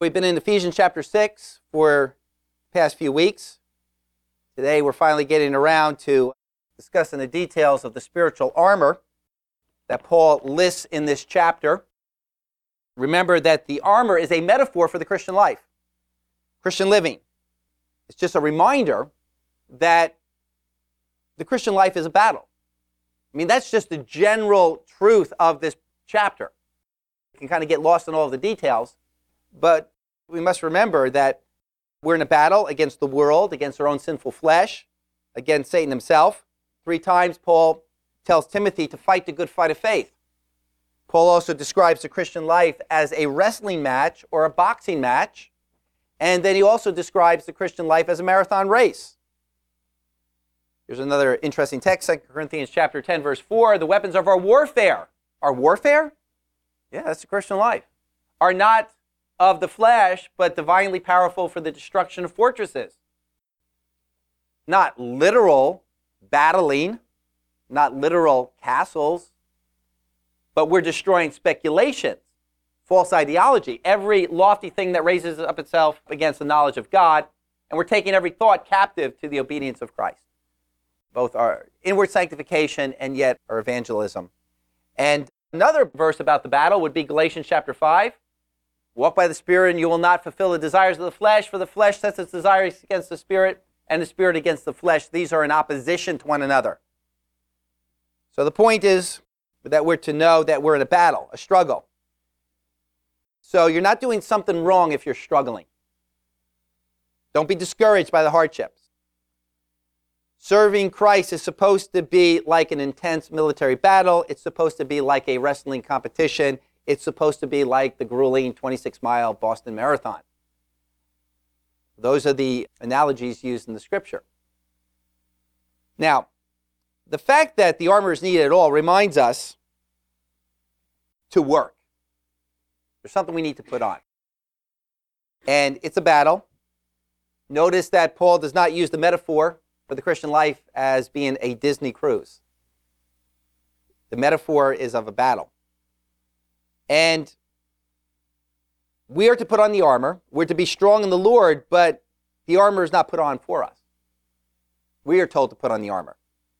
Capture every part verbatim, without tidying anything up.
We've been in Ephesians chapter six for the past few weeks. Today we're finally getting around to discussing the details of the spiritual armor that Paul lists in this chapter. Remember that the armor is a metaphor for the Christian life, Christian living. It's just a reminder that the Christian life is a battle. I mean, that's just the general truth of this chapter. You can kind of get lost in all of the details, but we must remember that we're in a battle against the world, against our own sinful flesh, against Satan himself. Three times Paul tells Timothy to fight the good fight of faith. Paul also describes the Christian life as a wrestling match or a boxing match, and then he also describes the Christian life as a marathon race. Here's another interesting text, Second Corinthians chapter ten, verse four. The weapons of our warfare. Our warfare? Yeah, that's the Christian life. Are not of the flesh, but divinely powerful for the destruction of fortresses. Not literal battling, not literal castles, but we're destroying speculations, false ideology, every lofty thing that raises up itself against the knowledge of God, and we're taking every thought captive to the obedience of Christ. Both our inward sanctification and yet our evangelism. And another verse about the battle would be Galatians chapter five. Walk by the Spirit and you will not fulfill the desires of the flesh, for the flesh sets its desires against the Spirit, and the Spirit against the flesh. These are in opposition to one another. So the point is that we're to know that we're in a battle, a struggle. So you're not doing something wrong if you're struggling. Don't be discouraged by the hardships. Serving Christ is supposed to be like an intense military battle. It's supposed to be like a wrestling competition. It's supposed to be like the grueling twenty-six mile Boston Marathon. Those are the analogies used in the scripture. Now, the fact that the armor is needed at all reminds us to work. There's something we need to put on. And it's a battle. Notice that Paul does not use the metaphor for the Christian life as being a Disney cruise. The metaphor is of a battle. And we are to put on the armor. We're to be strong in the Lord, but the armor is not put on for us. We are told to put on the armor.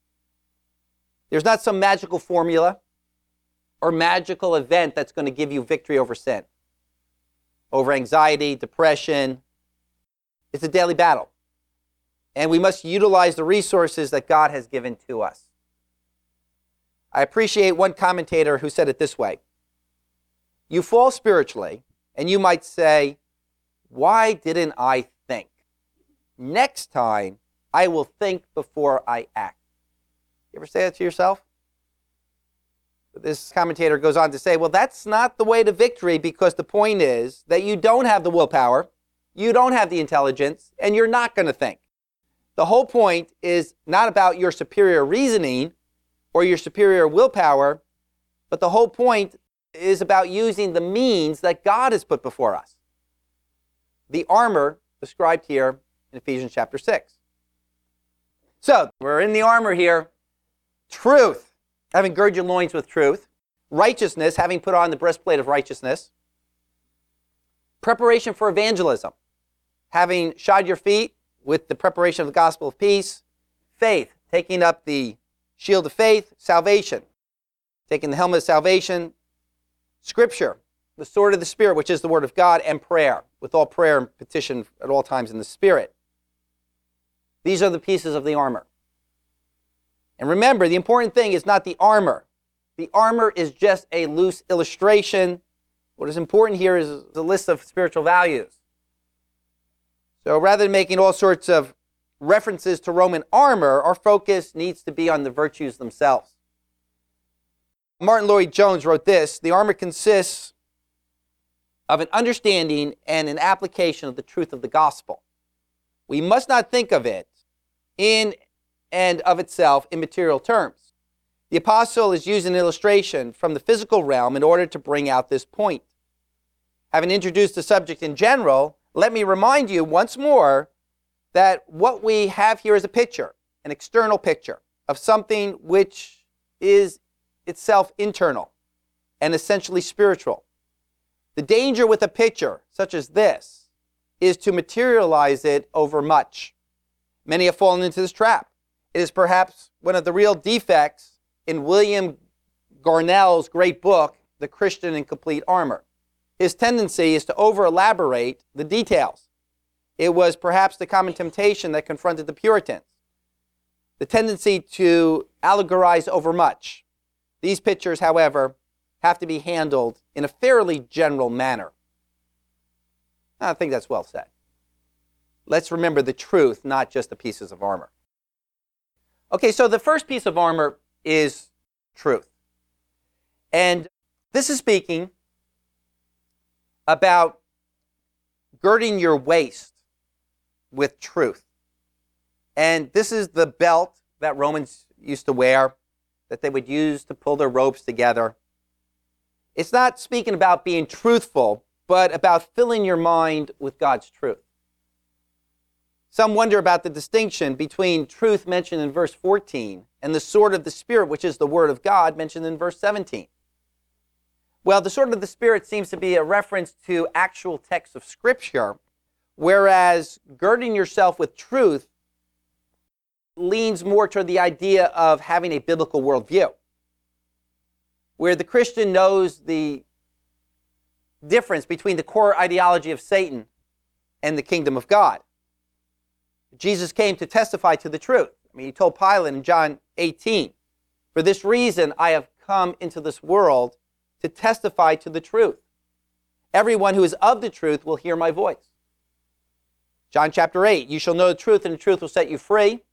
There's not some magical formula or magical event that's going to give you victory over sin, over anxiety, depression. It's a daily battle. And we must utilize the resources that God has given to us. I appreciate one commentator who said it this way. You fall spiritually, and you might say, why didn't I think? Next time, I will think before I act. You ever say that to yourself? This commentator goes on to say, well, that's not the way to victory, because the point is that you don't have the willpower, you don't have the intelligence, and you're not going to think. The whole point is not about your superior reasoning or your superior willpower, but the whole point is about using the means that God has put before us. The armor described here in Ephesians chapter six. So, we're in the armor here. Truth, having girded your loins with truth. Righteousness, having put on the breastplate of righteousness. Preparation for evangelism, having shod your feet with the preparation of the gospel of peace. Faith, taking up the shield of faith. Salvation, taking the helmet of salvation. Scripture, the sword of the Spirit, which is the word of God, and prayer, with all prayer and petition at all times in the Spirit. These are the pieces of the armor. And remember, the important thing is not the armor. The armor is just a loose illustration. What is important here is the list of spiritual values. So rather than making all sorts of references to Roman armor, our focus needs to be on the virtues themselves. Martin Lloyd-Jones wrote this: the armor consists of an understanding and an application of the truth of the gospel. We must not think of it in and of itself in material terms. The apostle is using an illustration from the physical realm in order to bring out this point. Having introduced the subject in general, let me remind you once more that what we have here is a picture, an external picture of something which is itself internal and essentially spiritual. The danger with a picture such as this is to materialize it over much. Many have fallen into this trap. It is perhaps one of the real defects in William Garnell's great book, The Christian in Complete Armor. His tendency is to over-elaborate the details. It was perhaps the common temptation that confronted the Puritans. The tendency to allegorize overmuch. These pictures, however, have to be handled in a fairly general manner. I think that's well said. Let's remember the truth, not just the pieces of armor. Okay, so the first piece of armor is truth. And this is speaking about girding your waist with truth. And this is the belt that Romans used to wear, that they would use to pull their robes together. It's not speaking about being truthful, but about filling your mind with God's truth. Some wonder about the distinction between truth mentioned in verse fourteen and the sword of the Spirit, which is the Word of God, mentioned in verse seventeen. Well, the sword of the Spirit seems to be a reference to actual texts of Scripture, whereas girding yourself with truth leans more toward the idea of having a biblical worldview, where the Christian knows the difference between the core ideology of Satan and the kingdom of God. Jesus came to testify to the truth. I mean, he told Pilate in John eighteen, "For this reason I have come into this world to testify to the truth. Everyone who is of the truth will hear my voice." John chapter eight, "You shall know the truth, and the truth will set you free."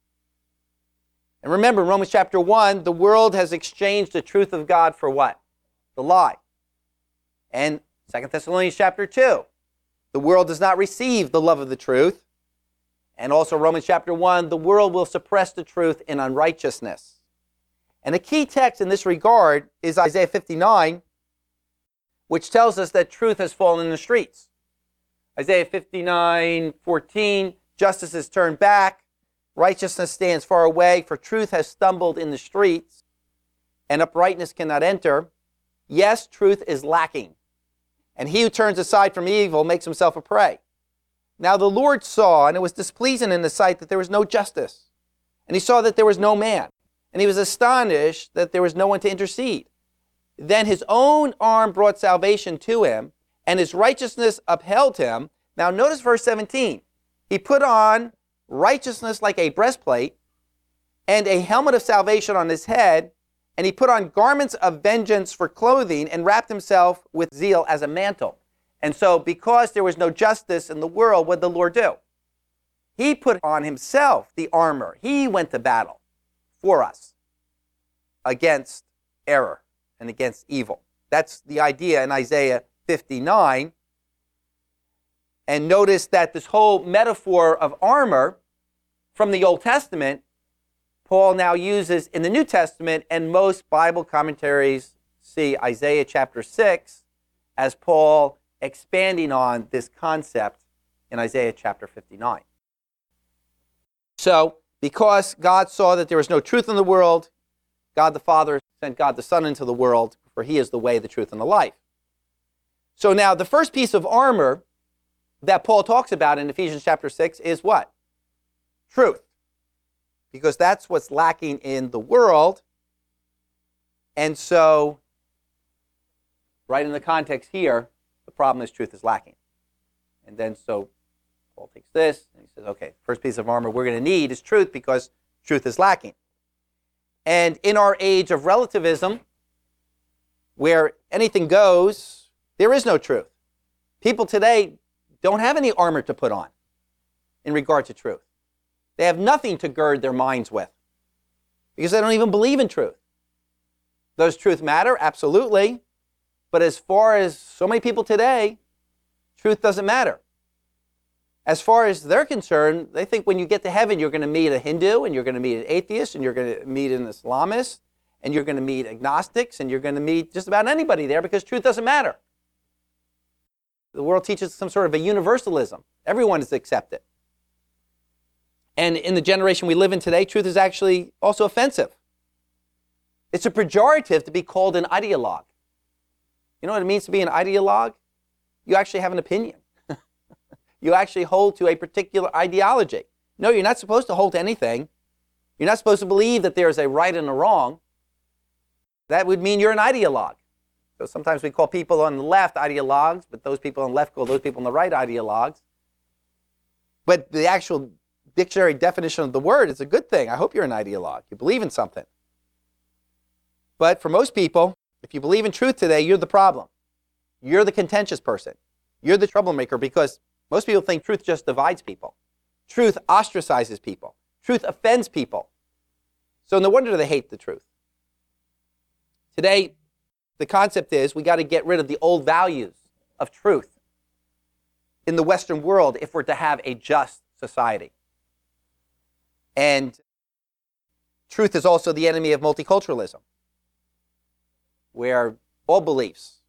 And remember, in Romans chapter one, the world has exchanged the truth of God for what? The lie. And Second Thessalonians chapter two, the world does not receive the love of the truth. And also Romans chapter one, the world will suppress the truth in unrighteousness. And a key text in this regard is Isaiah fifty-nine, which tells us that truth has fallen in the streets. Isaiah fifty-nine fourteen, justice is turned back, righteousness stands far away, for truth has stumbled in the streets, and uprightness cannot enter. Yes, truth is lacking, and he who turns aside from evil makes himself a prey. Now the Lord saw, and it was displeasing in the sight that there was no justice, and he saw that there was no man, and he was astonished that there was no one to intercede. Then his own arm brought salvation to him, and his righteousness upheld him. Now notice verse seventeen. He put on righteousness like a breastplate, and a helmet of salvation on his head, and he put on garments of vengeance for clothing, and wrapped himself with zeal as a mantle. And so, because there was no justice in the world, what did the Lord do? He put on himself the armor. He went to battle for us against error and against evil. That's the idea in Isaiah fifty-nine. And notice that this whole metaphor of armor from the Old Testament, Paul now uses in the New Testament, and most Bible commentaries see Isaiah chapter six as Paul expanding on this concept in Isaiah chapter fifty-nine. So, because God saw that there was no truth in the world, God the Father sent God the Son into the world, for he is the way, the truth, and the life. So now, the first piece of armor that Paul talks about in Ephesians chapter six is what? Truth. Because that's what's lacking in the world. And so, right in the context here, the problem is truth is lacking. And then so Paul takes this and he says, okay, first piece of armor we're going to need is truth, because truth is lacking. And in our age of relativism, where anything goes, there is no truth. People today don't have any armor to put on in regard to truth. They have nothing to gird their minds with because they don't even believe in truth. Does truth matter? Absolutely. But as far as so many people today, truth doesn't matter. As far as they're concerned, they think when you get to heaven, you're going to meet a Hindu, and you're going to meet an atheist, and you're going to meet an Islamist, and you're going to meet agnostics, and you're going to meet just about anybody there, because truth doesn't matter. The world teaches some sort of a universalism. Everyone is accepted. And in the generation we live in today, truth is actually also offensive. It's a pejorative to be called an ideologue. You know what it means to be an ideologue? you actually have an opinion. You actually hold to a particular ideology. No, you're not supposed to hold to anything. You're not supposed to believe that there's a right and a wrong. That would mean you're an ideologue. So sometimes we call people on the left ideologues, but those people on the left call those people on the right ideologues. But the actual dictionary definition of the word is a good thing. I hope you're an ideologue. You believe in something. But for most people, if you believe in truth today, you're the problem. You're the contentious person. You're the troublemaker, because most people think truth just divides people. Truth ostracizes people. Truth offends people. So no wonder they hate the truth. Today, the concept is we got to get rid of the old values of truth in the Western world if we're to have a just society. And truth is also the enemy of multiculturalism, where all beliefs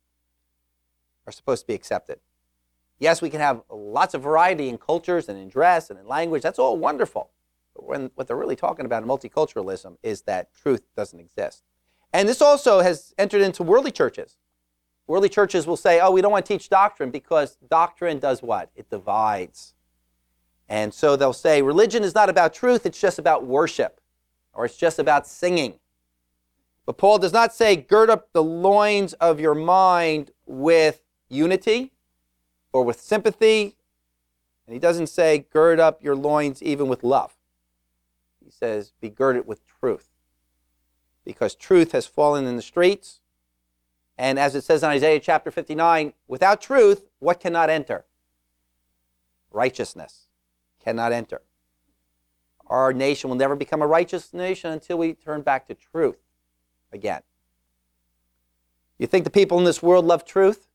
are supposed to be accepted. Yes, we can have lots of variety in cultures and in dress and in language. That's all wonderful. But when, what they're really talking about in multiculturalism is that truth doesn't exist. And this also has entered into worldly churches. Worldly churches will say, oh, we don't want to teach doctrine because doctrine does what? It divides. And so they'll say, religion is not about truth, it's just about worship, or it's just about singing. But Paul does not say, gird up the loins of your mind with unity or with sympathy. And he doesn't say, gird up your loins even with love. He says, be girded with truth. Because truth has fallen in the streets. And as it says in Isaiah chapter fifty-nine, without truth, what cannot enter? Righteousness cannot enter. Our nation will never become a righteous nation until we turn back to truth again. You think the people in this world love truth?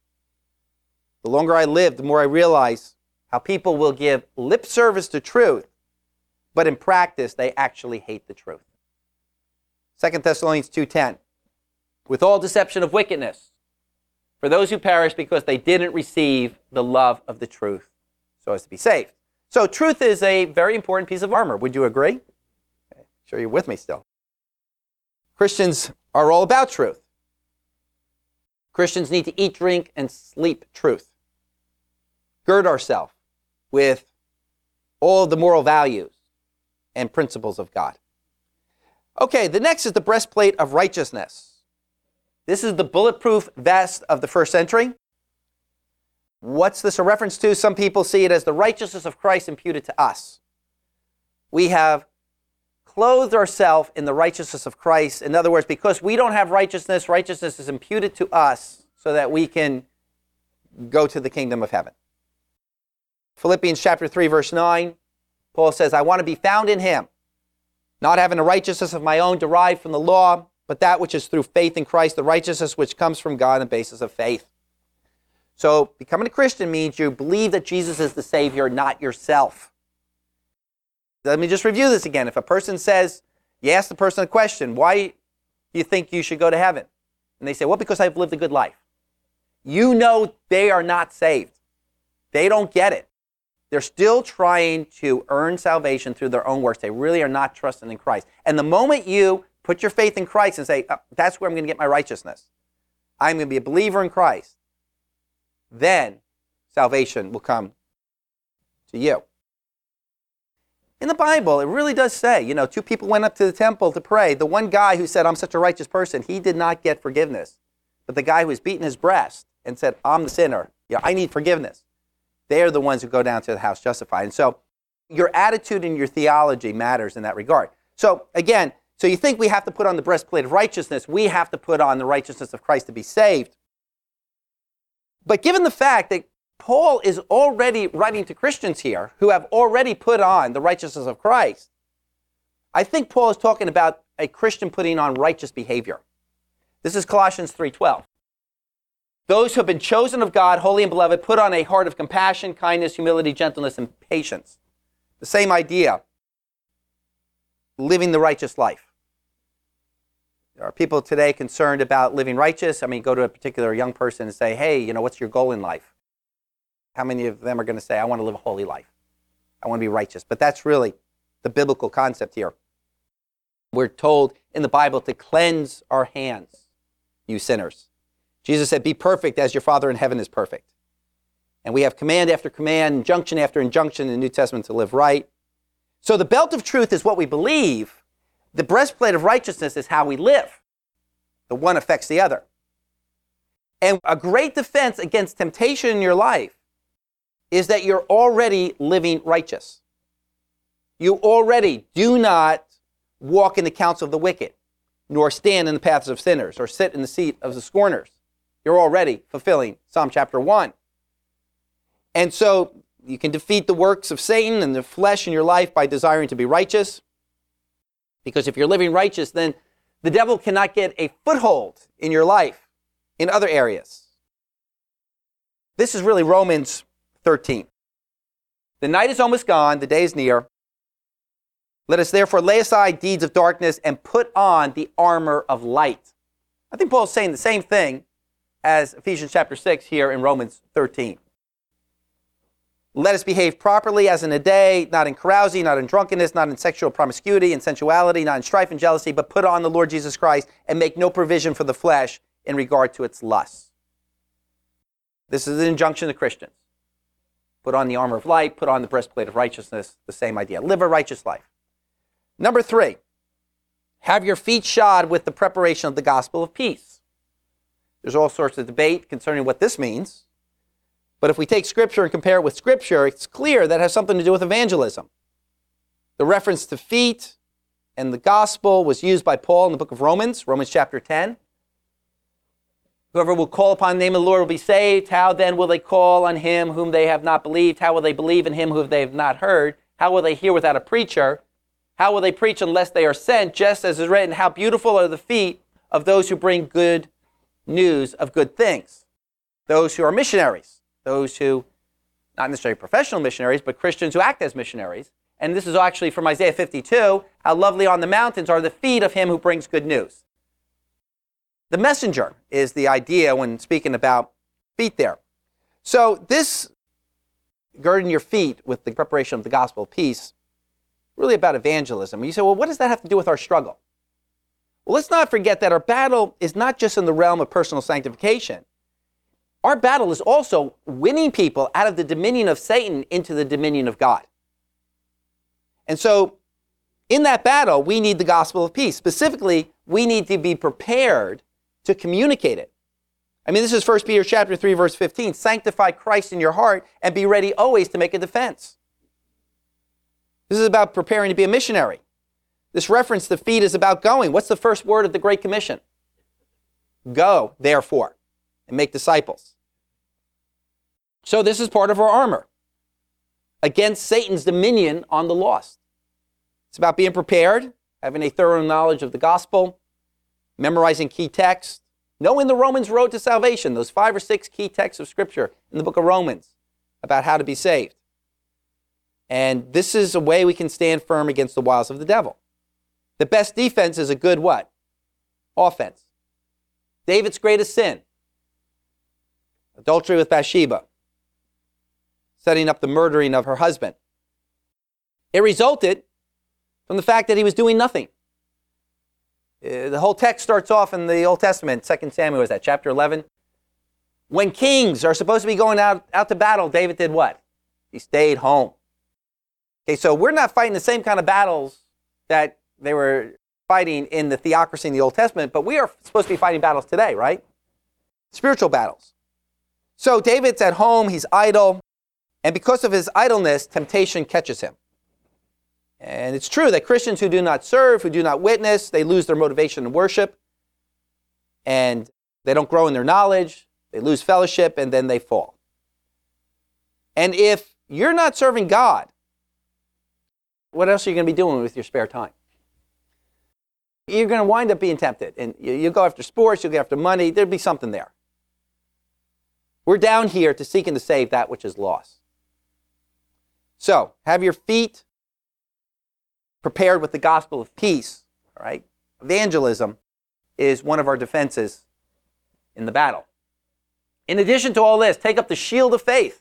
The longer I live, the more I realize how people will give lip service to truth, but in practice, they actually hate the truth. Second Thessalonians two ten, with all deception of wickedness, for those who perish because they didn't receive the love of the truth so as to be saved. So truth is a very important piece of armor. Would you agree? Okay. Sure you're with me still. Christians are all about truth. Christians need to eat, drink, and sleep truth. Gird ourselves with all the moral values and principles of God. Okay, the next is the breastplate of righteousness. This is the bulletproof vest of the first century. What's this a reference to? Some people see it as the righteousness of Christ imputed to us. We have clothed ourselves in the righteousness of Christ. In other words, because we don't have righteousness, righteousness is imputed to us so that we can go to the kingdom of heaven. Philippians chapter three, verse nine, Paul says, I want to be found in him, not having a righteousness of my own derived from the law, but that which is through faith in Christ, the righteousness which comes from God on the basis of faith. So becoming a Christian means you believe that Jesus is the Savior, not yourself. Let me just review this again. If a person says, you ask the person a question, why do you think you should go to heaven? And they say, well, because I've lived a good life. You know they are not saved. They don't get it. They're still trying to earn salvation through their own works. They really are not trusting in Christ. And the moment you put your faith in Christ and say, oh, that's where I'm going to get my righteousness, I'm going to be a believer in Christ, then salvation will come to you. In the Bible, it really does say, you know, two people went up to the temple to pray. The one guy who said, I'm such a righteous person, he did not get forgiveness. But the guy who was beating his breast and said, I'm the sinner, yeah, I need forgiveness, they are the ones who go down to the house justified. And so your attitude and your theology matters in that regard. So again, so you think we have to put on the breastplate of righteousness. We have to put on the righteousness of Christ to be saved. But given the fact that Paul is already writing to Christians here who have already put on the righteousness of Christ, I think Paul is talking about a Christian putting on righteous behavior. This is Colossians three twelve. Those who have been chosen of God, holy and beloved, put on a heart of compassion, kindness, humility, gentleness, and patience. The same idea, living the righteous life. There are people today concerned about living righteous. I mean, go to a particular young person and say, hey, you know, what's your goal in life? How many of them are going to say, I want to live a holy life. I want to be righteous. But that's really the biblical concept here. We're told in the Bible to cleanse our hands, you sinners. Jesus said, be perfect as your Father in heaven is perfect. And we have command after command, injunction after injunction in the New Testament to live right. So the belt of truth is what we believe. The breastplate of righteousness is how we live. The one affects the other. And a great defense against temptation in your life is that you're already living righteous. You already do not walk in the counsel of the wicked, nor stand in the paths of sinners, or sit in the seat of the scorners. You're already fulfilling Psalm chapter one. And so you can defeat the works of Satan and the flesh in your life by desiring to be righteous. Because if you're living righteous, then the devil cannot get a foothold in your life in other areas. This is really Romans thirteen. The night is almost gone, the day is near. Let us therefore lay aside deeds of darkness and put on the armor of light. I think Paul's saying the same thing as Ephesians chapter six here in Romans thirteen. Let us behave properly as in a day, not in carousing, not in drunkenness, not in sexual promiscuity and sensuality, not in strife and jealousy, but put on the Lord Jesus Christ and make no provision for the flesh in regard to its lusts. This is an injunction to Christians. Put on the armor of light, put on the breastplate of righteousness, the same idea. Live a righteous life. Number three, have your feet shod with the preparation of the gospel of peace. There's all sorts of debate concerning what this means. But if we take Scripture and compare it with Scripture, it's clear that has something to do with evangelism. The reference to feet and the gospel was used by Paul in the book of Romans, Romans chapter ten. Whoever will call upon the name of the Lord will be saved. How then will they call on him whom they have not believed? How will they believe in him whom they have not heard? How will they hear without a preacher? How will they preach unless they are sent? Just as is written, how beautiful are the feet of those who bring good news of good things. Those who are missionaries. Those who, not necessarily professional missionaries, but Christians who act as missionaries. And this is actually from Isaiah fifty-two. How lovely on the mountains are the feet of him who brings good news. The messenger is the idea when speaking about feet there. So this girding your feet with the preparation of the gospel of peace, really about evangelism. You say, well, what does that have to do with our struggle? Well, let's not forget that our battle is not just in the realm of personal sanctification. Our battle is also winning people out of the dominion of Satan into the dominion of God. And so in that battle, we need the gospel of peace. Specifically, we need to be prepared to communicate it. I mean, this is First Peter chapter three, verse fifteen. Sanctify Christ in your heart and be ready always to make a defense. This is about preparing to be a missionary. This reference to feet is about going. What's the first word of the Great Commission? Go, therefore, and make disciples. So this is part of our armor against Satan's dominion on the lost. It's about being prepared, having a thorough knowledge of the gospel, memorizing key texts, knowing the Romans road to salvation, those five or six key texts of Scripture in the book of Romans about how to be saved. And this is a way we can stand firm against the wiles of the devil. The best defense is a good what? Offense. David's greatest sin, adultery with Bathsheba, setting up the murdering of her husband. It resulted from the fact that he was doing nothing. Uh, the whole text starts off in the Old Testament, Second Samuel, is that chapter eleven? When kings are supposed to be going out, out to battle, David did what? He stayed home. Okay, so we're not fighting the same kind of battles that they were fighting in the theocracy in the Old Testament, but we are supposed to be fighting battles today, right? Spiritual battles. So David's at home, he's idle, and because of his idleness, temptation catches him. And it's true that Christians who do not serve, who do not witness, they lose their motivation to worship, and they don't grow in their knowledge, they lose fellowship, and then they fall. And if you're not serving God, what else are you going to be doing with your spare time? You're going to wind up being tempted. And you, you go after sports, you'll go after money, there'll be something there. We're down here to seek and to save that which is lost. So, have your feet prepared with the gospel of peace. All right? Evangelism is one of our defenses in the battle. In addition to all this, take up the shield of faith.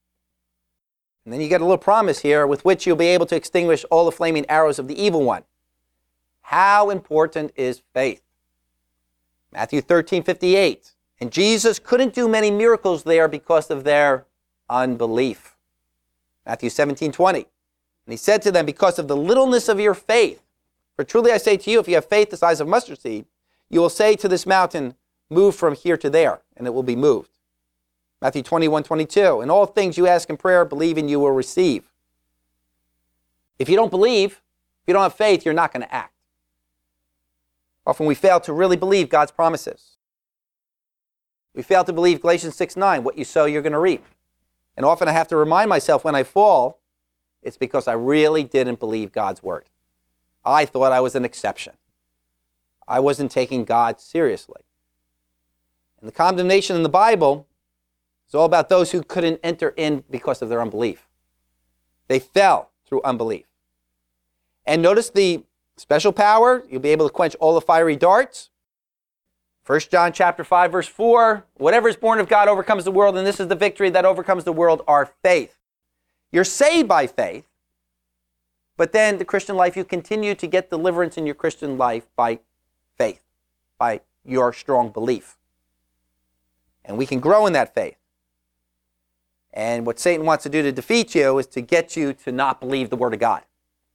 And then you get a little promise here with which you'll be able to extinguish all the flaming arrows of the evil one. How important is faith? Matthew thirteen fifty-eight. And Jesus couldn't do many miracles there because of their unbelief. Matthew seventeen twenty. And he said to them, because of the littleness of your faith, for truly I say to you, if you have faith the size of mustard seed, you will say to this mountain, move from here to there, and it will be moved. Matthew twenty-one twenty-two. In all things you ask in prayer, believe and you will receive. If you don't believe, if you don't have faith, you're not going to act. Often we fail to really believe God's promises. We fail to believe Galatians six nine, what you sow, you're going to reap. And often I have to remind myself when I fall, it's because I really didn't believe God's word. I thought I was an exception. I wasn't taking God seriously. And the condemnation in the Bible is all about those who couldn't enter in because of their unbelief. They fell through unbelief. And notice the special power. You'll be able to quench all the fiery darts. First John chapter five, verse four. Whatever is born of God overcomes the world, and this is the victory that overcomes the world, our faith. You're saved by faith, but then the Christian life, you continue to get deliverance in your Christian life by faith, by your strong belief. And we can grow in that faith. And what Satan wants to do to defeat you is to get you to not believe the word of God.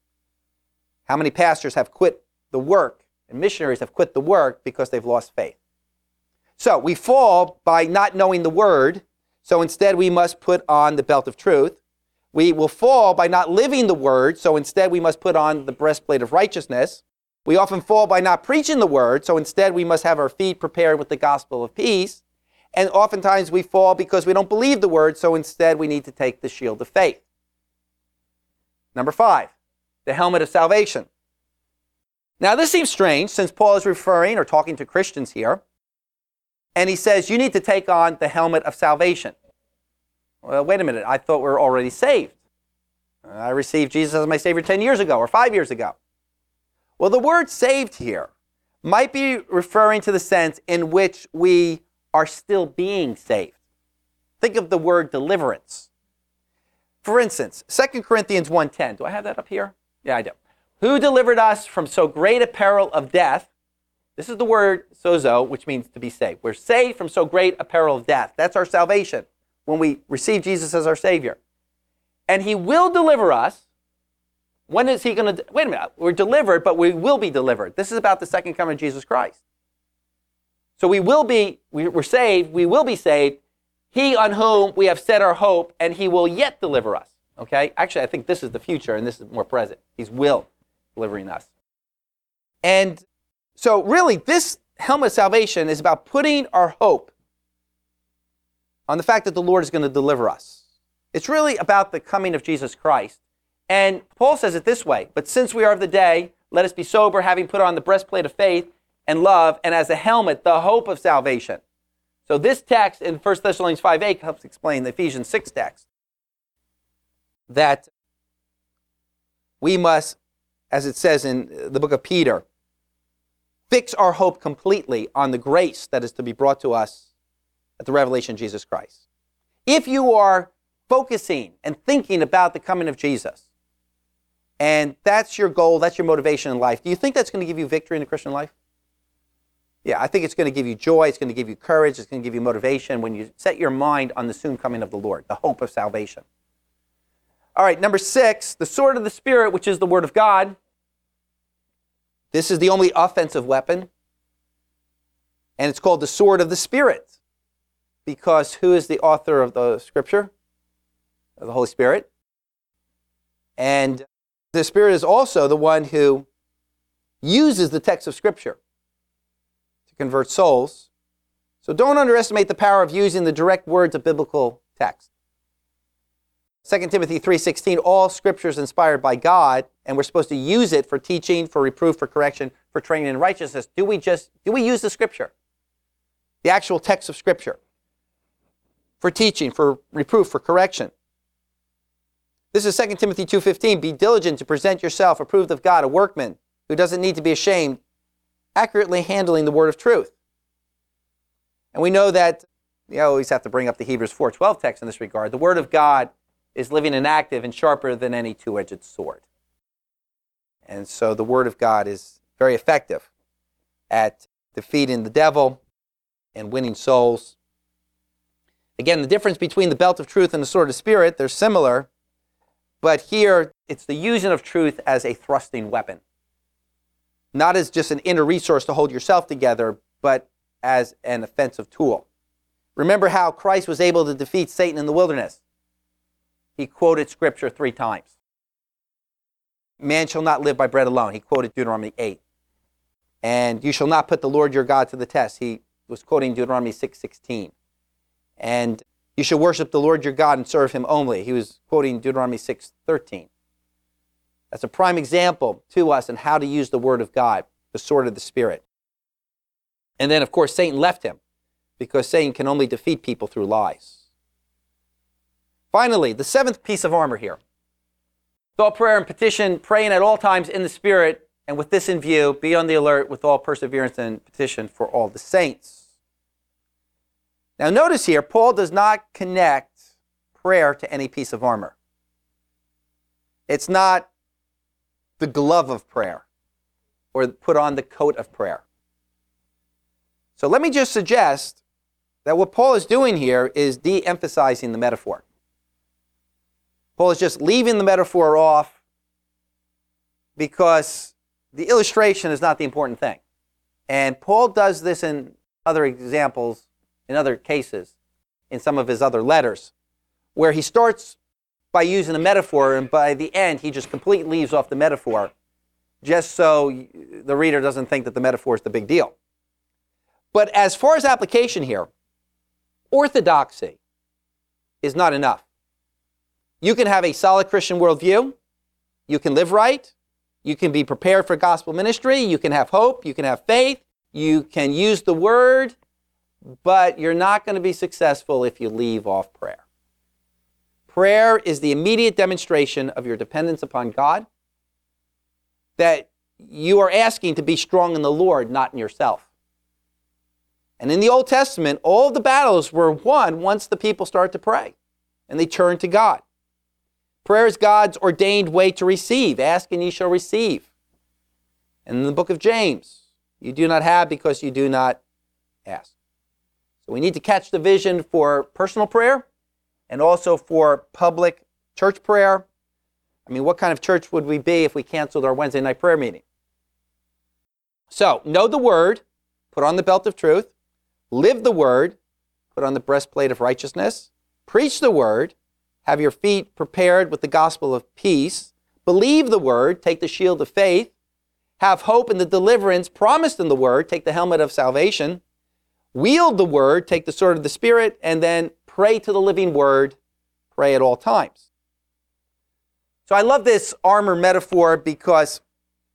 How many pastors have quit the work and missionaries have quit the work because they've lost faith? So we fall by not knowing the word, so instead we must put on the belt of truth. We will fall by not living the word, so instead we must put on the breastplate of righteousness. We often fall by not preaching the word, so instead we must have our feet prepared with the gospel of peace. And oftentimes we fall because we don't believe the word, so instead we need to take the shield of faith. Number five, the helmet of salvation. Now this seems strange since Paul is referring or talking to Christians here. And he says, you need to take on the helmet of salvation. Well, wait a minute. I thought we were already saved. I received Jesus as my Savior ten years ago or five years ago. Well, the word saved here might be referring to the sense in which we are still being saved. Think of the word deliverance. For instance, Second Corinthians one ten. Do I have that up here? Yeah, I do. Who delivered us from so great a peril of death? This is the word sozo, which means to be saved. We're saved from so great a peril of death. That's our salvation when we receive Jesus as our Savior. And he will deliver us. When is he going to? Wait a minute. We're delivered, but we will be delivered. This is about the second coming of Jesus Christ. So we will be, we're saved, we will be saved. He on whom we have set our hope, and he will yet deliver us. Okay? Actually, I think this is the future, and this is more present. He's will delivering us. And so really, this helmet of salvation is about putting our hope on the fact that the Lord is going to deliver us. It's really about the coming of Jesus Christ. And Paul says it this way, but since we are of the day, let us be sober, having put on the breastplate of faith and love, and as a helmet, the hope of salvation. So this text in First Thessalonians five eight helps explain the Ephesians six text, that we must, as it says in the book of Peter, fix our hope completely on the grace that is to be brought to us at the revelation of Jesus Christ. If you are focusing and thinking about the coming of Jesus, and that's your goal, that's your motivation in life, do you think that's going to give you victory in the Christian life? Yeah, I think it's going to give you joy, it's going to give you courage, it's going to give you motivation when you set your mind on the soon coming of the Lord, the hope of salvation. All right, number six, the sword of the Spirit, which is the Word of God. This is the only offensive weapon, and it's called the sword of the Spirit, because who is the author of the Scripture? The Holy Spirit. And the Spirit is also the one who uses the text of Scripture to convert souls. So don't underestimate the power of using the direct words of biblical text. Second Timothy three sixteen, all Scripture is inspired by God, and we're supposed to use it for teaching, for reproof, for correction, for training in righteousness. Do we just, do we use the Scripture? The actual text of Scripture. For teaching, for reproof, for correction. This is Second Timothy two fifteen, be diligent to present yourself approved of God, a workman who doesn't need to be ashamed, accurately handling the word of truth. And we know that, you always have to bring up the Hebrews four twelve text in this regard. The word of God is living and active and sharper than any two-edged sword. And so the word of God is very effective at defeating the devil and winning souls. Again, the difference between the belt of truth and the sword of the Spirit, they're similar, but here it's the using of truth as a thrusting weapon. Not as just an inner resource to hold yourself together, but as an offensive tool. Remember how Christ was able to defeat Satan in the wilderness. He quoted Scripture three times. Man shall not live by bread alone. He quoted Deuteronomy eight. And you shall not put the Lord your God to the test. He was quoting Deuteronomy six sixteen. And you shall worship the Lord your God and serve him only. He was quoting Deuteronomy six thirteen. That's a prime example to us in how to use the Word of God, the sword of the Spirit. And then, of course, Satan left him because Satan can only defeat people through lies. Finally, the seventh piece of armor here. With all prayer and petition, praying at all times in the Spirit, and with this in view, be on the alert with all perseverance and petition for all the saints. Now notice here, Paul does not connect prayer to any piece of armor. It's not the glove of prayer or put on the coat of prayer. So let me just suggest that what Paul is doing here is de-emphasizing the metaphor. Paul is just leaving the metaphor off because the illustration is not the important thing. And Paul does this in other examples, in other cases, in some of his other letters, where he starts by using a metaphor, and by the end, he just completely leaves off the metaphor, just so the reader doesn't think that the metaphor is the big deal. But as far as application here, orthodoxy is not enough. You can have a solid Christian worldview, you can live right, you can be prepared for gospel ministry, you can have hope, you can have faith, you can use the word, but you're not going to be successful if you leave off prayer. Prayer is the immediate demonstration of your dependence upon God, that you are asking to be strong in the Lord, not in yourself. And in the Old Testament, all the battles were won once the people started to pray and they turned to God. Prayer is God's ordained way to receive. Ask and ye shall receive. And in the book of James, you do not have because you do not ask. So we need to catch the vision for personal prayer and also for public church prayer. I mean, what kind of church would we be if we canceled our Wednesday night prayer meeting? So, know the word, put on the belt of truth, live the word, put on the breastplate of righteousness, preach the word, have your feet prepared with the gospel of peace, believe the word, take the shield of faith, have hope in the deliverance promised in the word, take the helmet of salvation, wield the word, take the sword of the Spirit, and then pray to the living word, pray at all times. So I love this armor metaphor because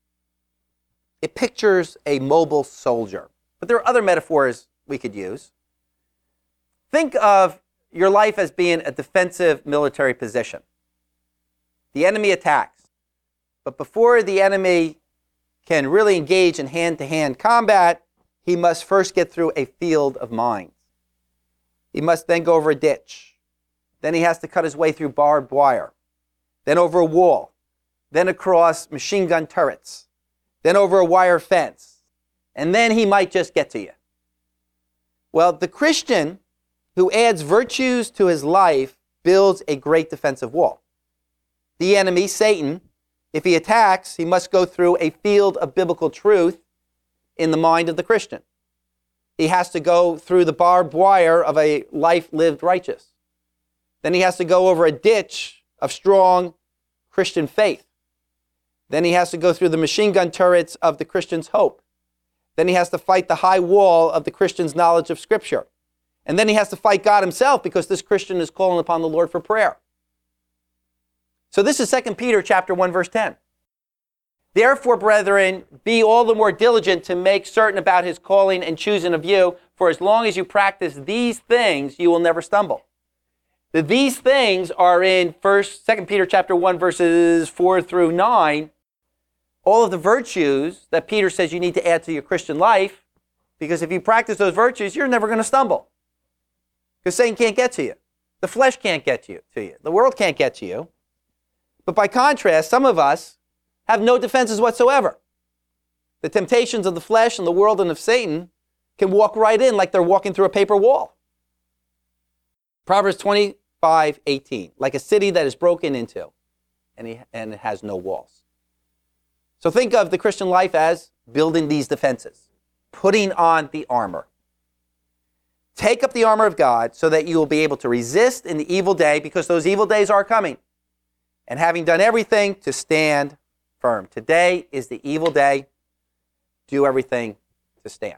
it pictures a mobile soldier. But there are other metaphors we could use. Think of your life as being a defensive military position. The enemy attacks. But before the enemy can really engage in hand-to-hand combat, he must first get through a field of mines. He must then go over a ditch. Then he has to cut his way through barbed wire. Then over a wall. Then across machine gun turrets. Then over a wire fence. And then he might just get to you. Well, the Christian who adds virtues to his life builds a great defensive wall. The enemy, Satan, if he attacks, he must go through a field of biblical truth in the mind of the Christian. He has to go through the barbed wire of a life lived righteous. Then he has to go over a ditch of strong Christian faith. Then he has to go through the machine gun turrets of the Christian's hope. Then he has to fight the high wall of the Christian's knowledge of Scripture. And then he has to fight God himself because this Christian is calling upon the Lord for prayer. So this is Second Peter chapter one, verse ten. Therefore, brethren, be all the more diligent to make certain about his calling and choosing of you, for as long as you practice these things, you will never stumble. The these things are in First, Second Peter chapter one, verses four through nine. All of the virtues that Peter says you need to add to your Christian life, because if you practice those virtues, you're never going to stumble. Because Satan can't get to you. The flesh can't get to you, to you. The world can't get to you. But by contrast, some of us have no defenses whatsoever. The temptations of the flesh and the world and of Satan can walk right in like they're walking through a paper wall. Proverbs twenty-five eighteen, like a city that is broken into and, he, and it has no walls. So think of the Christian life as building these defenses, putting on the armor. Take up the armor of God so that you will be able to resist in the evil day, because those evil days are coming. And having done everything, to stand firm. Today is the evil day. Do everything to stand.